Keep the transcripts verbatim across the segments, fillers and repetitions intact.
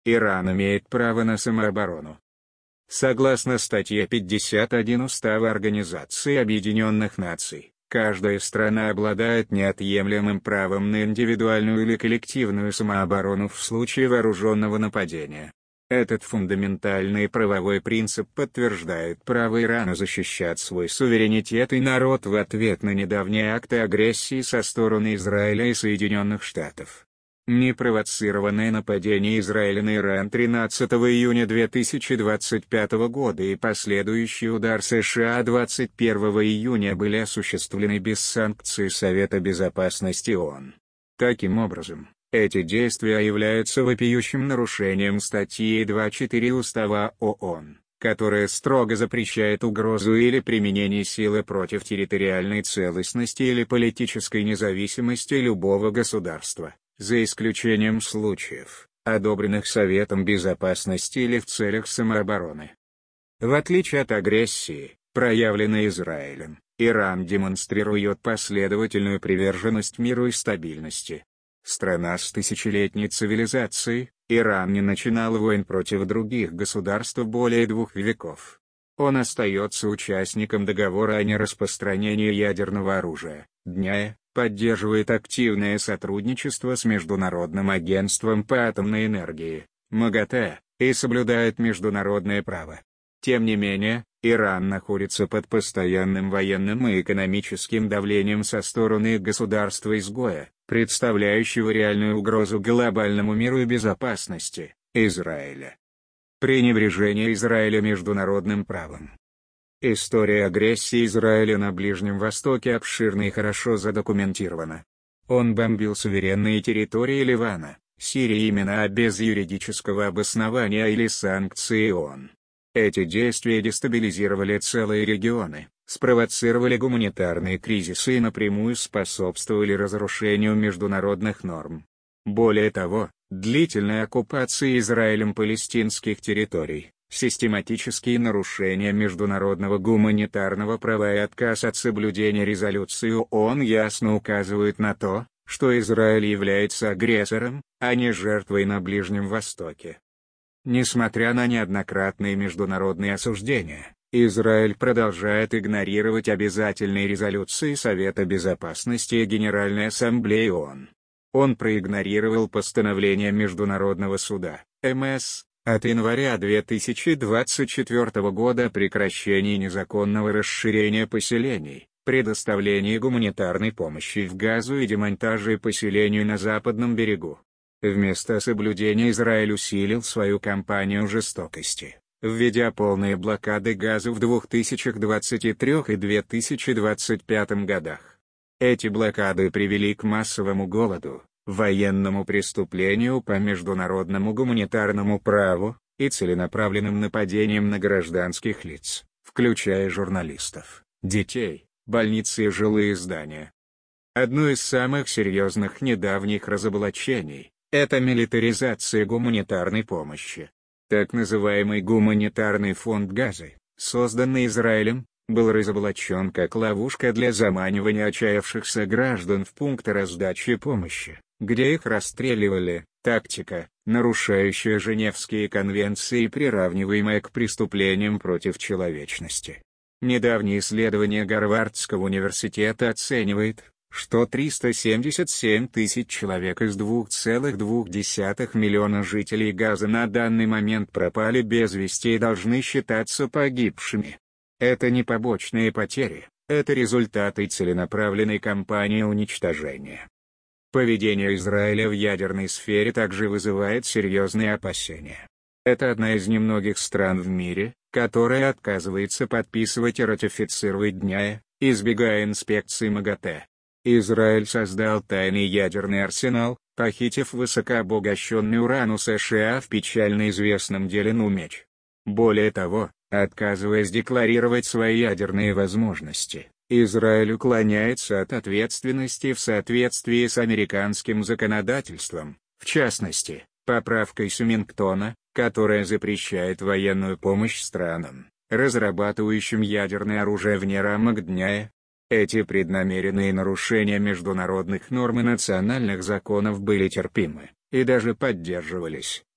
Иран имеет право на самооборону. Согласно статье пятьдесят один Устава Организации Объединенных Наций, каждая страна обладает неотъемлемым правом на индивидуальную или коллективную самооборону в случае вооруженного нападения. Этот фундаментальный правовой принцип подтверждает право Ирана защищать свой суверенитет и народ в ответ на недавние акты агрессии со стороны Израиля и Соединенных Штатов. Непровоцированное нападение Израиля на Иран тринадцатого июня две тысячи двадцать пятого года и последующий удар США двадцать первого июня были осуществлены без санкций Совета Безопасности ООН. Таким образом, эти действия являются вопиющим нарушением статьи два точка четыре Устава ООН, которая строго запрещает угрозу или применение силы против территориальной целостности или политической независимости любого государства, за исключением случаев, одобренных Советом Безопасности или в целях самообороны. В отличие от агрессии, проявленной Израилем, Иран демонстрирует последовательную приверженность миру и стабильности. Страна с тысячелетней цивилизацией, Иран не начинал войн против других государств более двух веков. Он остается участником договора о нераспространении ядерного оружия, ДНЯ, поддерживает активное сотрудничество с Международным агентством по атомной энергии, МАГАТЭ, и соблюдает международное право. Тем не менее, Иран находится под постоянным военным и экономическим давлением со стороны государства-изгоя, представляющего реальную угрозу глобальному миру и безопасности, Израиля. Пренебрежение Израиля международным правом. История агрессии Израиля на Ближнем Востоке обширна и хорошо задокументирована. Он бомбил суверенные территории Ливана, Сирии и Йемена без юридического обоснования или санкций ООН. Эти действия дестабилизировали целые регионы, спровоцировали гуманитарные кризисы и напрямую способствовали разрушению международных норм. Более того, длительная оккупация Израилем палестинских территорий, систематические нарушения международного гуманитарного права и отказ от соблюдения резолюции ООН ясно указывают на то, что Израиль является агрессором, а не жертвой на Ближнем Востоке. Несмотря на неоднократные международные осуждения, Израиль продолжает игнорировать обязательные резолюции Совета Безопасности и Генеральной Ассамблеи ООН. Он проигнорировал постановление Международного суда, МС, от января две тысячи двадцать четвёртого года о прекращении незаконного расширения поселений, предоставлении гуманитарной помощи в Газу и демонтаже поселений на Западном берегу. Вместо соблюдения Израиль усилил свою кампанию жестокости, введя полные блокады Газы в две тысячи двадцать третьем и две тысячи двадцать пятом годах. Эти блокады привели к массовому голоду, военному преступлению по международному гуманитарному праву и целенаправленным нападениям на гражданских лиц, включая журналистов, детей, больницы и жилые здания. Одно из самых серьезных недавних разоблачений – это милитаризация гуманитарной помощи. Так называемый гуманитарный фонд Газы, созданный Израилем, был разоблачен как ловушка для заманивания отчаявшихся граждан в пункты раздачи помощи, где их расстреливали, тактика, нарушающая Женевские конвенции и приравниваемая к преступлениям против человечности. Недавнее исследование Гарвардского университета оценивает, что триста семьдесят семь тысяч человек из двух целых двух десятых миллиона жителей Газы на данный момент пропали без вести и должны считаться погибшими. Это не побочные потери, это результаты целенаправленной кампании уничтожения. Поведение Израиля в ядерной сфере также вызывает серьезные опасения. Это одна из немногих стран в мире, которая отказывается подписывать и ратифицировать ДНЯ, избегая инспекции МАГАТЭ. Израиль создал тайный ядерный арсенал, похитив высокообогащенный уран у США в печально известном деле Нумеч. Более того, отказываясь декларировать свои ядерные возможности, Израиль уклоняется от ответственности в соответствии с американским законодательством, в частности, поправкой Сюмингтона, которая запрещает военную помощь странам, разрабатывающим ядерное оружие вне рамок ДНЯ. Эти преднамеренные нарушения международных норм и национальных законов были терпимы, и даже поддерживались,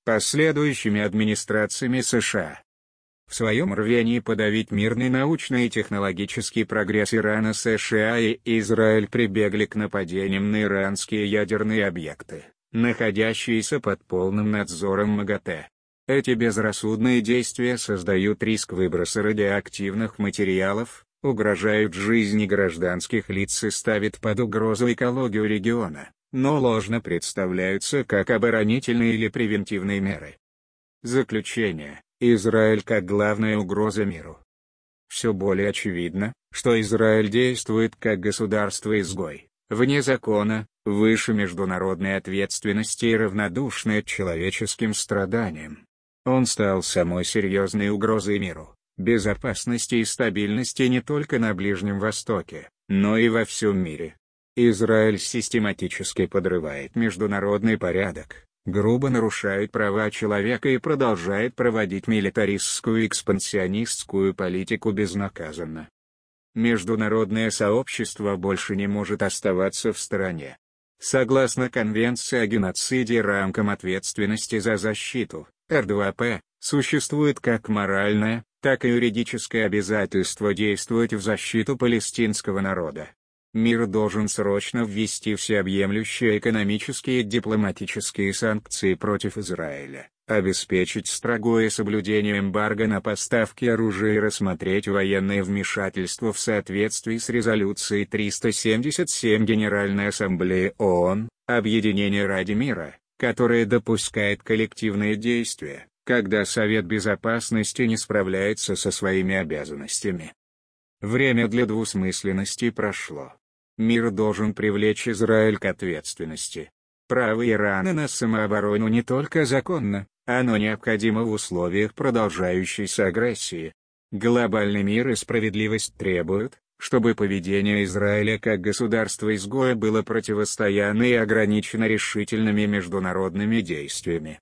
последующими администрациями США. В своем рвении подавить мирный научный и технологический прогресс Ирана, США и Израиль прибегли к нападениям на иранские ядерные объекты, находящиеся под полным надзором МАГАТЭ. Эти безрассудные действия создают риск выброса радиоактивных материалов, угрожают жизни гражданских лиц и ставят под угрозу экологию региона, но ложно представляются как оборонительные или превентивные меры. Заключение. Израиль как главная угроза миру. Все более очевидно, что Израиль действует как государство-изгой, вне закона, выше международной ответственности и равнодушное к человеческим страданиям. Он стал самой серьезной угрозой миру, безопасности и стабильности не только на Ближнем Востоке, но и во всем мире. Израиль систематически подрывает международный порядок, грубо нарушает права человека и продолжает проводить милитаристскую и экспансионистскую политику безнаказанно. Международное сообщество больше не может оставаться в стороне. Согласно Конвенции о геноциде и рамкам ответственности за защиту, эр два пэ, существует как моральное, так и юридическое обязательство действовать в защиту палестинского народа. Мир должен срочно ввести всеобъемлющие экономические и дипломатические санкции против Израиля, обеспечить строгое соблюдение эмбарго на поставки оружия и рассмотреть военное вмешательство в соответствии с резолюцией триста семьдесят семь Генеральной Ассамблеи ООН, Объединение ради мира, которое допускает коллективные действия, когда Совет Безопасности не справляется со своими обязанностями. Время для двусмысленности прошло. Мир должен привлечь Израиль к ответственности. Право Ирана на самооборону не только законно, оно необходимо в условиях продолжающейся агрессии. Глобальный мир и справедливость требуют, чтобы поведение Израиля как государства-изгоя было противостоянно и ограничено решительными международными действиями.